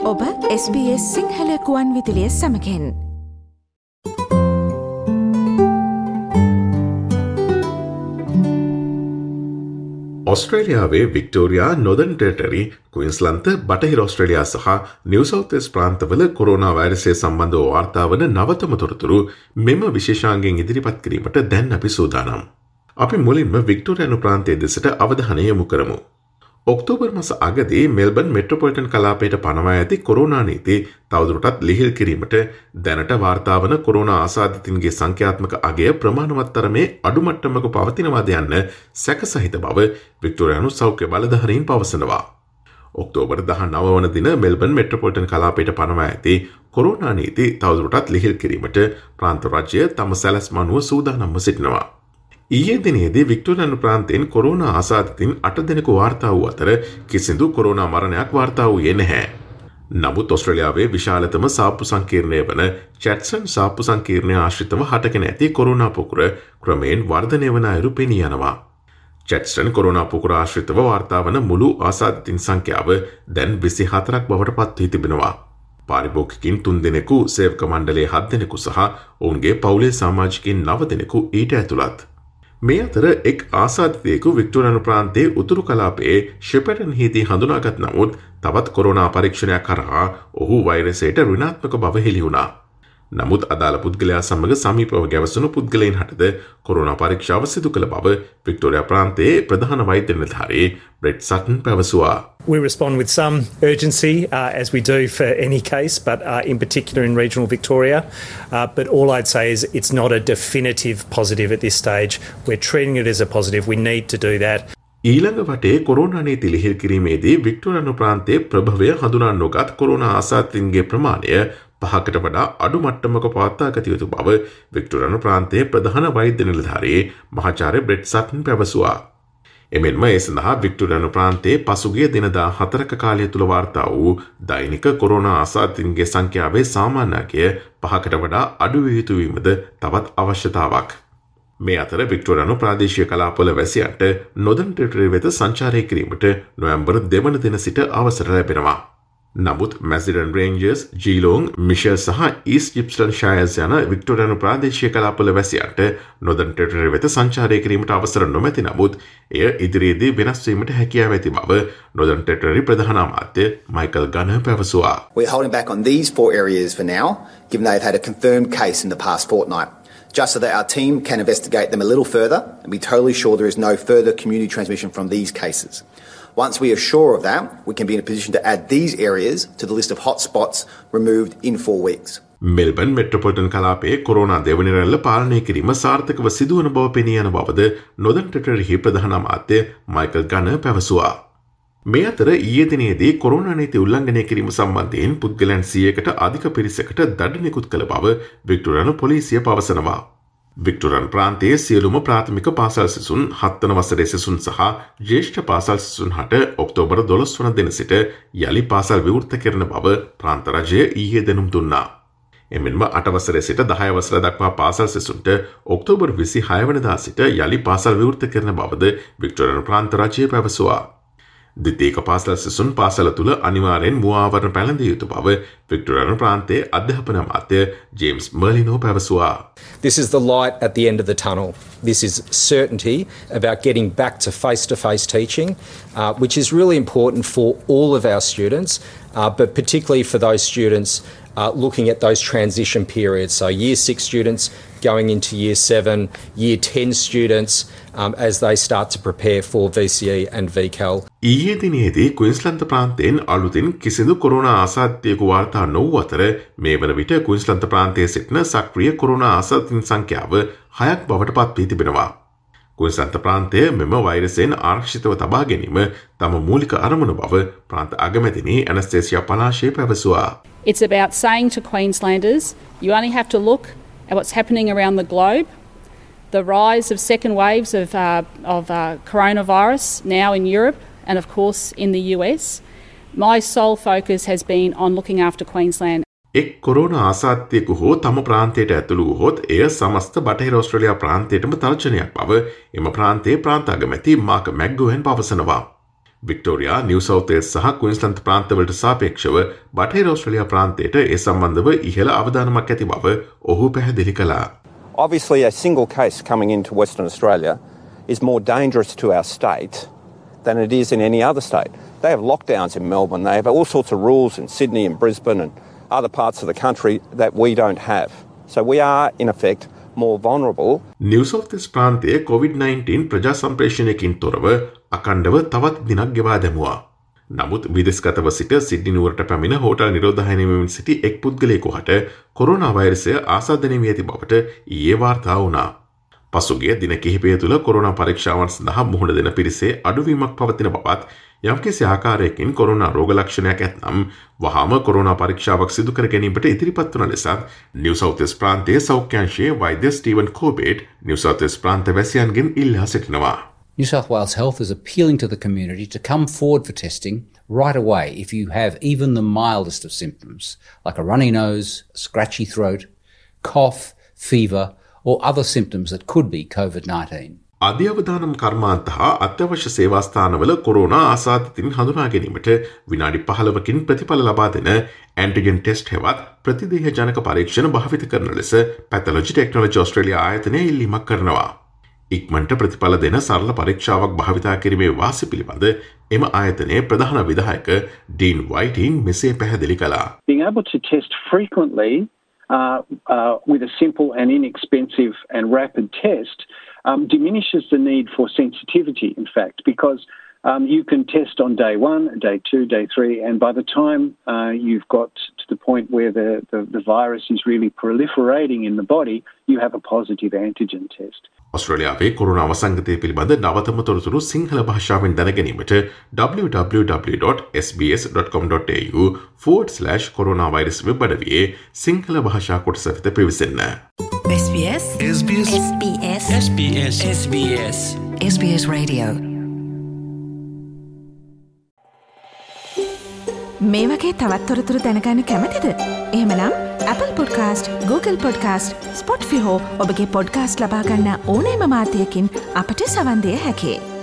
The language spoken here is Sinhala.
ඔබ SBS සිංහල කුවන් විදුලිය සමගින් ඔස්ට්‍රේලියාවේ වික්ටෝරියා නොදර්න් ටෙරිටරි ක්වීන්ස්ලන්ත බටහිර ඔස්ට්‍රේලියා සහ නිව් සවුත් වෙල්ස් ප්‍රාන්තවල කොරෝනා වෛරසය සම්බන්ධව වාර්තා වන නවතම තොරතුරු මෙම විශේෂාංගයෙන් ඉදිරිපත් කිරීමට දැන් අපි සූදානම්. අපි මුලින්ම වික්ටෝරියානු ප්‍රාන්තයේ දෙසට අවධානය යොමු කරමු. ඔක්තෝබර් මාස අගදී මෙල්බන් මෙට්‍රොපොලිටන් කලාපයට පනවා ඇති කොරෝනා නීති තවදුරටත් ලිහිල් කිරීමට දැනට වාර්තා වන කොරෝනා ආසාදිතින්ගේ සංඛ්‍යාත්මක අගය ප්‍රමාණවත් තරමේ අඩු මට්ටමක පවතිනවාද යන්න සැකසහිත බව වික්ටෝරියානු සෞඛ්‍ය බලධාරීන් පවසනවා. ඔක්තෝබර් 19 වන දින මෙල්බන් මෙට්‍රොපොලිටන් කලාපයට පනවා ඇති කොරෝනා නීති තවදුරටත් ලිහිල් කිරීමට ප්‍රාන්ත රජය තම සැලැස්ම අනුව සූදානම්ව සිටිනවා. ඊයේ දිනේදී වික්ටෝරියානු ප්‍රාන්තයෙන් කොරෝනා ආසාදිතින් 8 දෙනෙකු වාර්තා වූ අතර කිසිදු කොරෝනා මරණයක් වාර්තා වූයේ නැහැ. නමුත් ඔස්ට්‍රේලියාවේ විශාලතම සාප්පු සංකීර්ණය වන චැට්සන් සාප්පු සංකීර්ණය ආශ්‍රිතව හටගෙන ඇති කොරෝනා පුකුර ක්‍රමයෙන් වර්ධනය වන අයුරු පෙනී යනවා. චැට්සන් කොරෝනා පුකුර ආශ්‍රිතව වාර්තා වන මුළු ආසාදිතින් සංඛ්‍යාව දැන් 24ක් බවට පත් වී තිබෙනවා. පාරිභෝගිකින් 3 දෙනෙකු, සේවක මණ්ඩලයේ 7 දෙනෙකු සහ ඔවුන්ගේ පවුලේ සමාජිකින් 9 දෙනෙකු ඊට ඇතුළත්. මේ අතර එක් ආසාදිතයෙකු වික්ටෝරියානු ප්‍රාන්තයේ උතුරු කලාපයේ ෂෙපර්ටන් හිදී හඳුනාගත් නමුත් තවත් කොරෝනා පරීක්ෂණයක් කරා ඔහු වෛරසයට ඍණාත්මක බව හෙළි වුණා. නමුත් අදාළ පුද්ගලයා සමග සමීපව ගැවසුණු පුද්ගලයන් හටද කොරෝනා පරීක්ෂාව සිදු කළ බව වික්ටෝරියා ප්‍රාන්තයේ ප්‍රධාන වෛද්‍ය නිලධාරී බ්‍රෙට් සටන් පැවසුවා. We respond with some urgency, as we do for any case, but in particular in regional Victoria. But all I'd say is it's not a definitive positive at this stage. We're treating it as a positive. We need to do that. ඊළඟ වටේ කොරෝනා නීති ලිහිල් කිරීමේදී වික්ටෝරියානු ප්‍රාන්තයේ ප්‍රභවය හඳුනා නොගත් කොරෝනා ආසාදිතයින්ගේ ප්‍රමාණය 5කට වඩා අඩු මට්ටමක පවත්වා ගත යුතු බව වික්ටෝරියානු ප්‍රාන්තයේ ප්‍රධාන වෛද්‍ය නිලධාරී මහාචාර්ය බ්‍රෙට් සටන් පැවසුවා. එමෙන්ම ඒ සඳහා වික්ටෝරියානු ප්‍රාන්තයේ පසුගිය දින 14ක කාලය තුල වාර්තා වූ දෛනික කොරෝනා ආසාදිතයින්ගේ සංඛ්‍යාවේ සාමාන්‍ය අගය 5කට වඩා අඩු විය යුතු වීමද තවත් අවශ්‍යතාවක්. මේ අතර වික්ටෝරියානු ප්‍රාදේශීය කලාපවල වැසියන්ට නොදර්න් ටෙරිටරි වෙත සංචාරය කිරීමට නොවැම්බර් 2 වන දින සිට අවසර ලැබෙනවා. නමුත් මැසිඩන් රේන්ජර්ස්, ජීලෝන්, මිෂෙල් සහ ඊස්ට් ජිප්ස්ටන් ෂයර්ස් යන වික්ටෝරියානු ප්‍රාදේශීය කලාපවල වැසියන්ට නොදර්න් ටෙරිටරි වෙත සංචාරය කිරීමට අවසර නොමැති නමුත් එය ඉදිරියේදී වෙනස් වීමට හැකියාව ඇති බව නොදර්න් ටෙරිටරි ප්‍රධාන අමාත්‍ය මයිකල් ගනර් පැවසුවා. We're holding back on these 4 areas for now, given they've had a confirmed case in the past fortnight, just so that our team can investigate them a little further and be totally sure there is no further community transmission from these cases. Once we are sure of that, we can be in a position to add these areas to the list of hotspots removed in 4 weeks. Melbourne metropolitan කලාපයේ කොරෝනා දෙවන රැල්ල පාලනය කිරීම සාර්ථකව සිදුවන බව පෙනී යන බවද නොදර්න් ටෙරිටරි ප්‍රධාන අමාත්‍ය මයිකල් ගනර් පැවසුවා. මේ අතර ඊයේ දිනේදී කොරෝනා නීති උල්ලංඝනය කිරීම සම්බන්ධයෙන් පුද්ගලයන් 100කට අධික පිරිසකට දඩ නිකුත් කළ බව වික්ටෝරියානු පොලිසිය පවසනවා. වික්ටෝරියානු ප්‍රාන්තයේ සියලුම ප්‍රාථමික පාසල් සිසුන් 7 වන වසරේ සිසුන් සහ ජ්‍යෙෂ්ඨ පාසල් සිසුන් හට ඔක්තෝබර් 12 වන දින සිට යලි පාසල් විවෘත කරන බව ප්‍රාන්ත රජය ඊයේ දැනුම් දුන්නා. එමෙන්ම 8 වසරේ සිට 10 වසර දක්වා පාසල් සිසුන්ට ඔක්තෝබර් 26 වෙනිදා සිට යලි පාසල් විවෘත කරන බවද වික්ටෝරියානු ප්‍රාන්ත රජය පැවසුවා. ද්විතීක පාසල් සිසුන් පාසල තුල අනිවාර්යෙන් මුව ආවරණ පැළඳිය යුතු බව වික්ටෝරියානු ප්‍රාන්තයේ අධ්‍යාපන අමාත්‍ය ජේම්ස් මර්ලිනෝ පැවසුවා. This is the light at the end of the tunnel. This is certainty about getting back to face-to-face teaching, which is really important for all of our students, but particularly for those students looking at those transition periods. So Year 6 students going into Year 7, Year 10 students as they start to prepare for VCE and VCAL. ඊයේ දිනේදී ක්වීන්ස්ලන්ත ප්‍රාන්තයෙන් අලුතින් කිසිදු කොරෝනා ආසාදිතයෙකු වාර්තා නොවූ අතර මේ වන විට ක්වීන්ස්ලන්ත ප්‍රාන්තයේ සිටින සක්‍රිය කොරෝනා ආසාදිතයින් සංඛ්‍යාව 6ක් බවට පත් වී තිබෙනවා. ක්වීන්ස්ලන්ත ප්‍රාන්තය මෙම වෛරසයෙන් ආරක්ෂිතව තබා ගැනීම තම මූලික අරමුණ බව ප්‍රාන්ත අගමැතිනි ඇනස්තේසියා පලාෂේ පැවසුවා. It's about saying to Queenslanders, you only have to look at what's happening around the globe. The rise of second waves of coronavirus now in Europe and of course in the US. My sole focus has been on looking after Queensland. එක් කොරෝනා ආසාදිතයෙකු හෝ තම ප්‍රාන්තයට ඇතුළු වුවහොත් එය සමස්ත බටහිර ඔස්ට්‍රේලියා ප්‍රාන්තයටම තර්ජනයක් බව එම ප්‍රාන්තයේ ප්‍රාන්ත අගමැති මාක් මැක්ගෝවන් පවසනවා. වික්ටෝරියා, නිව් සවුත් වේල්ස් සහ ක්වීන්ස්ලන්ත ප්‍රාන්තවලට සාපේක්ෂව බටහිර ඕස්ට්‍රේලියා ප්‍රාන්තයට ඒ සම්බන්ධව ඉහළ අවධානමක් ඇති බව ඔහු පැහැදිලි කළා. Obviously, a single case coming into Western Australia is more dangerous to our state than it is in any other state. They have lockdowns in Melbourne. They have all sorts of rules in Sydney and Brisbane and other parts of the country that we don't have. So we are, in effect, more vulnerable. New South Wales ප්‍රාන්තයේ COVID-19 ප්‍රජා සම්ප්‍රේෂණයකින් තොරව අකණ්ඩව තවත් දිනක් ගෙවා දැමුවා. නමුත් විදේශගතව සිට සිඩ්නි නුවරට පැමිණ හෝටල් නිරෝධායනය වෙමින් සිටි එක් පුද්ගලයෙකු හට කොරෝනා වෛරසය ආසාදනය වී ඇති බවට ඊයේ වාර්තා වුණා. පසුගිය දින කිහිපය තුළ කොරෝනා පරීක්ෂාවන් සඳහා මුහුණ දෙන පිරිසේ අඩුවීමක් පවතින බවත් යම්කිසි ආකාරයකින් කොරෝනා රෝග ලක්ෂණයක් ඇතනම් වහාම කොරෝනා පරීක්ෂාවක් සිදු කර ගැනීමට ඉදිරිපත් වන ලෙසත් නිව් සවුත් වේල්ස් ප්‍රාන්තයේ සෞඛ්‍යාංශයේ වෛද්‍ය Steven Corbett New South Wales ප්‍රාන්ත වැසියන්ගෙන් ඉල්ලා සිටිනවා. New South Wales Health is appealing to the community to come forward for testing right away if you have even the mildest of symptoms, like a runny nose, a scratchy throat, cough, fever, or other symptoms that could be COVID-19. අධ්‍යවදානම් කර්මාන්ත හා අත්‍යවශ්‍ය සේවාස්ථානවල කොරෝනා ආසාදිතින් හඳුනා ගැනීමට විනාඩි 15කින් ප්‍රතිඵල ලබා දෙන ඇන්ටිජන් ටෙස්ට් හෙවත් ප්‍රතිදේහ ජනක පරීක්ෂණ භාවිත කරන ලෙස පැතොලොජි ටෙක්නොලොජි ඕස්ට්‍රේලියා ආයතනය ඉල්ලීමක් කරනවා. ඉක්මනට ප්‍රතිඵල දෙන සරල පරීක්ෂාවක් භාවිතා කිරීමේ වාසි පිළිබඳ එම ආයතනයේ ප්‍රධාන විධායක ඩීන් වයිටින් මෙසේ පැහැදිලි කළා. Being able to test frequently with a simple and inexpensive and rapid test diminishes the need for sensitivity, in fact, because you can test on day 1, day 2, day 3, and by the time you've got to the point where the virus is really proliferating in the body, you have a positive antigen test. ඔස්ට්‍රේලියාවේ කොරෝනා වසංගතය පිළිබඳ නවතම තොරතුරු සිංහල භාෂාවෙන් දැනගැනීමට www.sbs.com.au/coronavirus වෙබ් අඩවියේ සිංහල භාෂා කොටස වෙත පිවිසෙන්න. SBS SBS SBS SBS SBS SBS Radio. මේ වගේ තවත් තොරතුරු දැනගන්න කැමතිද? එහෙමනම් Apple Podcast, Google Podcast, Spotify හෝ ඔබගේ podcast ලබා ගන්න ඕනෑම මාධ්‍යයකින් අපට සවන් දිය හැකියි.